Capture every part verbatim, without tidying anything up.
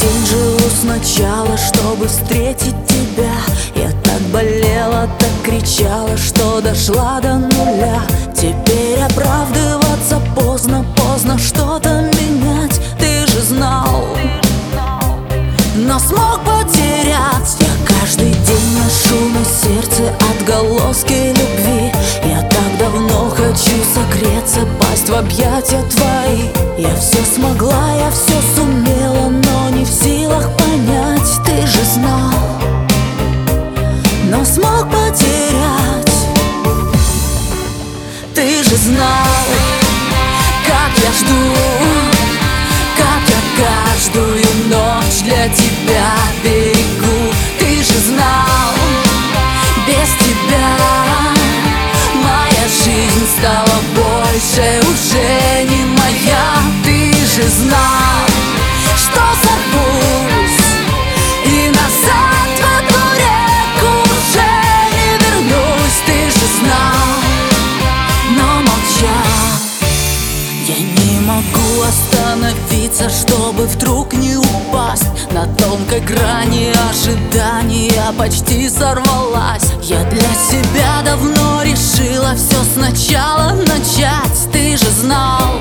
день живу сначала, чтобы встретить тебя. Я так болела, так кричала, что дошла до нуля. Теперь оправдываться поздно, поздно что-то менять. Ты же знал, но смог потерять. Я каждый день ношу на сердце отголоски любви. Я так давно хочу согреться, пасть в объятия твои. Я все смогла, я все сумела, но не в силах понять. Ты же знал, но смог потерять. Ты же знал, как я жду, как я каждую ночь для тебя берегу. Ты же знал, без тебя моя жизнь стала больше, уже не моя. Ты же знал, что сорвусь и назад в эту реку уже не вернусь. Ты же знал, но молчал. Я не могу остановиться, чтобы вдруг не упасть. На тонкой грани ожидания почти сорвалась. Я для себя давно решила все сначала начать. Ты же знал,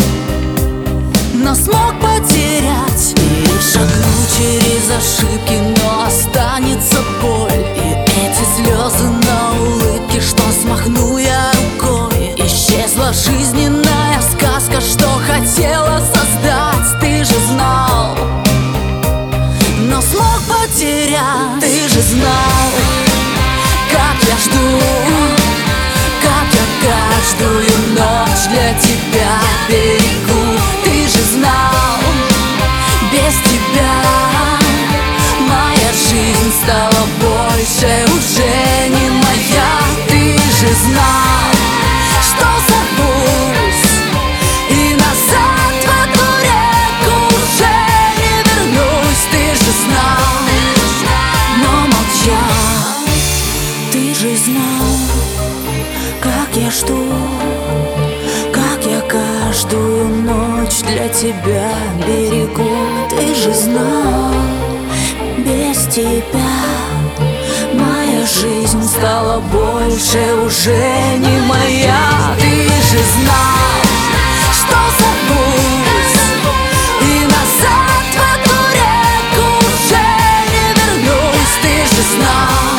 но смог потерять. Перешагну через ошибки, но останется боль. И эти слезы на улыбке, что смахну я рукой. Исчезла жизненная сказка, что хотела создать. Ты же знал, но смог потерять. Ты же знал, как я жду, как я каждую ночь для тебя берегу. Ты же знал, без тебя моя жизнь стала больше, уже не моя. Ты же знал, что забудь и назад в эту реку уже не вернусь. Ты же знал, но молчал. Ты же знал, как я жду, как я каждую ночь для тебя берегу. Ты же знал, без тебя моя жизнь стала больше, уже не моя. Ты же знал, что забудь и назад в эту реку уже не вернусь. Ты же знал,